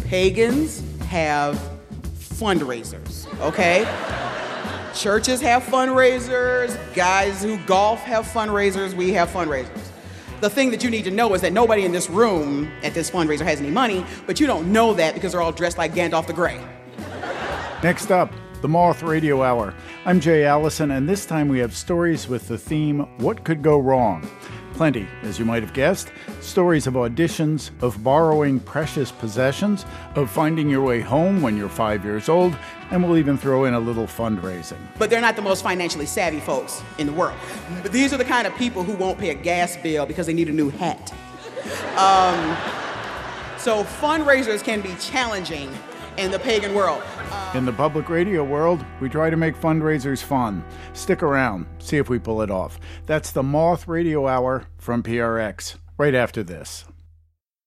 Pagans have fundraisers, okay? Churches have fundraisers. Guys who golf have fundraisers. We have fundraisers. The thing that you need to know is that nobody in this room at this fundraiser has any money, but you don't know that because they're all dressed like Gandalf the Grey. Next up, the Moth Radio Hour. I'm Jay Allison, and this time we have stories with the theme, What Could Go Wrong? Plenty, as you might have guessed. Stories of auditions, of borrowing precious possessions, of finding your way home when you're 5 years old, and we'll even throw in a little fundraising. But they're not the most financially savvy folks in the world. But these are the kind of people who won't pay a gas bill because they need a new hat. So fundraisers can be challenging in the pagan world. In the public radio world, we try to make fundraisers fun. Stick around, see if we pull it off. That's the Moth Radio Hour from PRX, right after this.